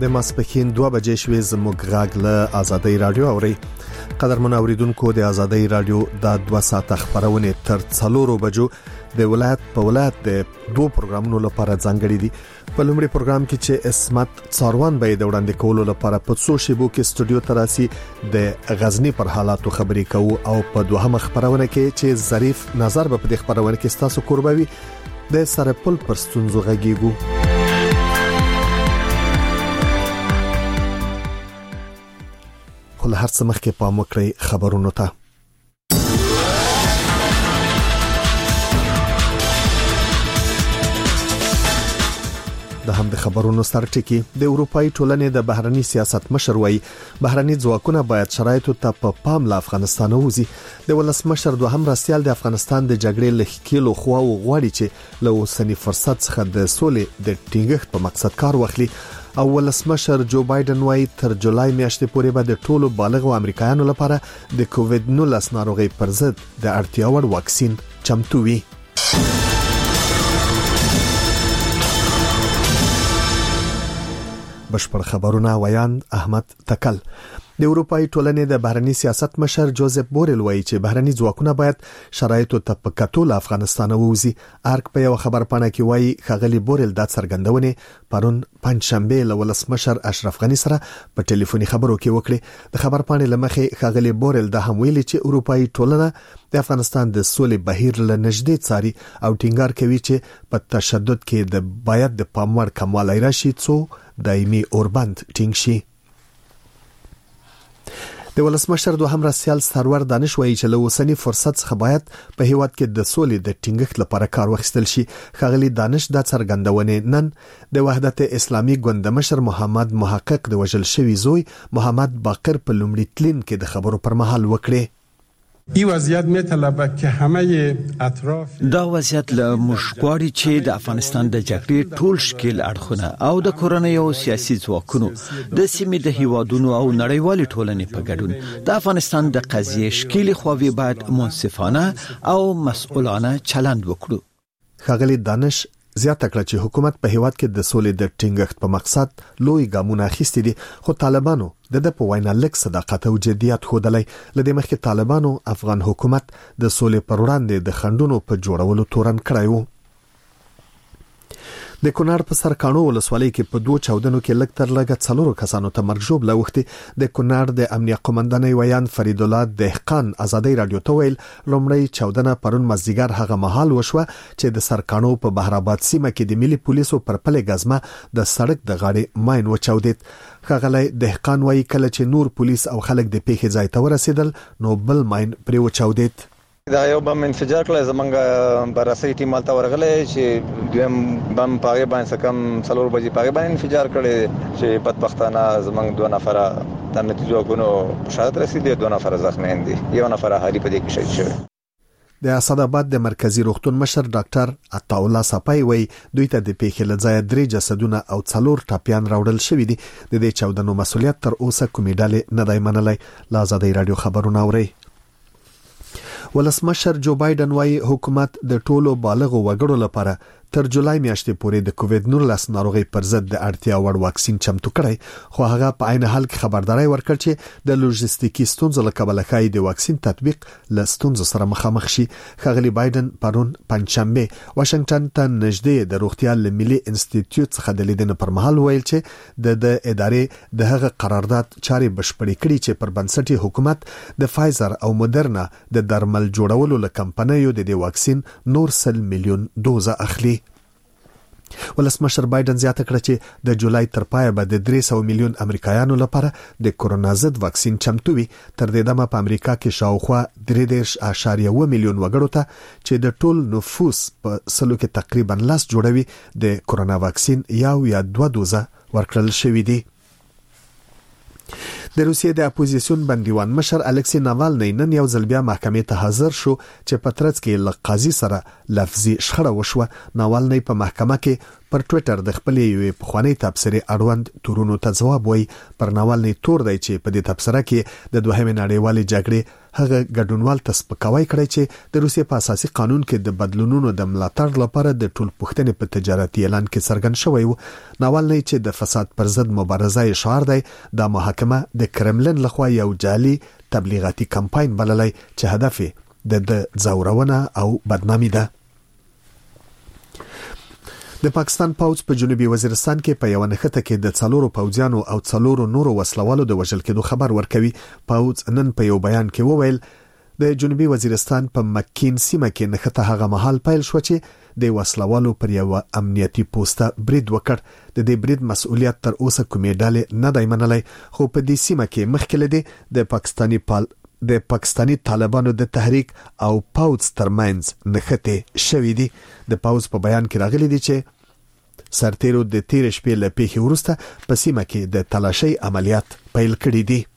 د ماسپښین 2 بجې شوې زموږ غاګ له آزادۍ رادیو اوري. قدرمن اوریدونکو د آزادۍ رادیو د 2 ساعت خبرونه تر 4 بجو د ولایت په ولایت د 2 پروګرامونو لپاره ځانګړي دي. په لومړي پروګرام کې چې اسمت څاروان به د وړاندې کولو لپاره په څو شیبو کې استودیو تراسي د غزنی پر حالاتو خبرې کوو او په دوهمه خبرونه کې چې ظریف نظر به په خبرونه کې تاسو قربوي د سرپل پر ستونزو غږیږو. خو هر څه مخکې پام وکړئ خبرونو ته. د هم د خبرونو سرټکی د اروپאי ټولنې د بهرني سیاست مشر وایي بهرني ځواکونه باید شرایطو ته په پام له افغانستان ووزي. د ولسمشر دوهم راسیال د افغانستان د جګړې لخکېلو خواو غواړي چې له اوسنی فرصت څخه د سولې د ټینګښت په مقصد کار واخلي. او ولسمشر جو بایدن وايي تر جولای میاشتې پورې به د ټولو بالغ امریکایانو لپاره د کووډ 19 ناروغي پر ضد د اړتیا وړ واکسین چمتو وي. بشپړ خبرونه ویاند احمد تکل. د اروپאי ټولنې د بهرني سیاست مشر جوزف بورل وایي چې بهرني ځواکونه باید شرایطو ته په کتو له افغانستان ووزي. ارک په یو خبر پاڼه کې وایي خغلی بورل د څرګندونې پرون پنځشنبه له ولسمشر اشرف غنی سره په ټلیفوني خبرو کې وکړي. د خبر پاڼې لمخې خغلی بورل د هم ویلي چې اروپאי ټولنه د افغانستان د سولې بهیر له نږدې څاري او ټینګار کوي چې په تشدد کې د باید د پاموړ کموالی راشي څو دایمي اوربند ټینګ شي. د ولسمشر دوهم راسیال سرور دانش وایي چې له اوسنی فرصت څخه باید په هیواد کې د سولې د ټینګښت لپاره کار واخیستل شي. خغلی دانش د څرګندونې نن د وحدت اسلامي ګوند مشر محمد محقق د وژل شوی زوی محمد باقر په لومړي تلین کې د خبرو پر مهال وکړي. این وضعیت میطلبه که همه اطراف دا وضعیت له مشکواري چې د افغانستان د جګړې ټول شکل اړخونه او د کورنۍ او سیاسي ځواکونو د سیمې د هیوادونو او نړیوالې ټولنې په ګډون د افغانستان د قضیې شکل خوابي باید منصفانه او مسؤلانه چلند وکړو. خغلی دانش زیاته کړه چې حکومت په هیواد کې د سولې د ټینګښت په مقصد لوی ګامونه اخیستي دي خو طالبانو د په وینا لک صداقت او جديت خودلای. لدې مخکې طالبانو افغان حکومت د سولې پر وړاندې د خندونو په جوړولو تورن کړی و. د کونړ په سرکانو ولسوالۍ کې په 2 چاودنو کې لږ تر لږه 4 کسانو ته مرګ ژوبله وختي. د کونړ د امنیه قومندانۍ ویان فرید الله دهقان آزادۍ رادیو ته ویل لومړی چاودنه پرون مازدیګر هغه مهال وشوه چې د سرکانو په بهرآباد سیمه کې د ملي پولیسو پر پلې غزمه د سړک د غاړې ماین وچاودید. خغلی دهقان وایي کله چې نور پولیس او خلک د پیښې ځای ته ورسېدل نو بل ماین پرې وچاودید. دا یو بم انفجار کړل زمونږ براسي ټیم مالته ورغله چې دویم بم پاګې باندې کم 4 بجې پاګې باندې انفجار کړي چې بدبختانه زمونږ 2 نفر د نتیجو غونو شهادت رسیدي 2 نفر زخمیان دي یو نفر حالي په دې کې شهید شوی. د اسداباد د مرکزی روغتون مشر ډاکټر عطا الله صفای وایي دوی ته د پیښې لځای 3 جسدونه او 4 ټاپیان راوړل شوې دي. د دې چاودنو مسؤلیت تر اوسه کومې ډلې نه دی منلای. لا آزادۍ رادیو خبرونه اوري. ولسمشر جو بایدن وايي حکومت د ټولو بالغو وګړو لپاره تر جولای میاشتې پورې د کووډ 19 ناروغي پر ضد د اړتیا وړ واکسین چمتو کړی خو هغه په عین حال کې خبرداري ورکړ چې د لوجستیکي ستونزو له کبله خای د واکسین تطبیق له ستونزو سره مخامخ شي. خغلی بایدن پرون پنځشنبه واشنگټن ته نږدې د روغتیا ملي انسټیټیوټ څخه د لیدنې پر مهال ویل چې د ادارې د هغه قرارداد چاري بشپړې کړي چې پر بنسټ حکومت د فایزر او مودرنا د درمل جوړولو له کمپنیو د واکسین نور 100 میلیون دوزه اخلي. ولسمشر بایدن زیاته کړه چې د جولای تر پایه به د 300 میلیون امریکایانو لپاره د کورونا ضد واکسین چمتو وي. تر دې دمه په امریکا کې شاوخوا 3.1 میلیون وګړو ته چې د ټول نفوس په سلو کې تقریبا 10 جوړوي د کورونا واکسین یا 2 دوزه ورکړل شوې دي. د روسیې د اپوزیسیون بندیوان مشر الکسی ناوالنی نن یو ځل بیا محکمې ته حاضر شو چې په ترڅ کې له قاضي سره لفظي شخړه وشوه. ناوالنی په محکمه کې پر ټوئیټر د خپلې یوې پخوانۍ تبصرې اړوند تورونو ته ځواب وایي. پر ناوالنی تور دی چې په دې تبصره کې د دوهمې نړیوالې جګړې هغه ګډونوال ته سپکاوی کړی چې د روسیې په اساسي قانون کې د بدلونونو د ملاتړ لپاره د ټول پښتنې په تجارتي اعلان کې څرګند شوی و. ناوالنی چې د فساد پر ضد مبارزه شعار دی، د محاکمه د کرملن لخوا یو جعلي تبلیغاتي کمپاین بللی چې هدف د ځورونه او بدنامي ده. د پاکستان پوځ په جنوبي وزیرستان کې په یو نښته کې د 4 پوځیانو او 4 نورو وسلوالو د وژل کېدو خبر ورکوي. پوځ نن په یو بیان کې وویل د جنوبي وزیرستان په مکین سیمه کې نښته هغه مهال پیل شو چې د وسلوالو پر یو امنیتي پوسټه برید وکړ. د دې برید مسؤلیت تر اوسه کومې ډلې نه دی منلی، خو په دې سیمه کې مخکې لدی د پاکستانی طالبانو د تحریک او پوځ ترمنځ نښتې شوې دي. د پوځ په بیان کې راغلي دي چې سرتیرو د تیر شپې له پیښې وروسته په سیمه کې د تلاشۍ عملیات پیل کړي دي.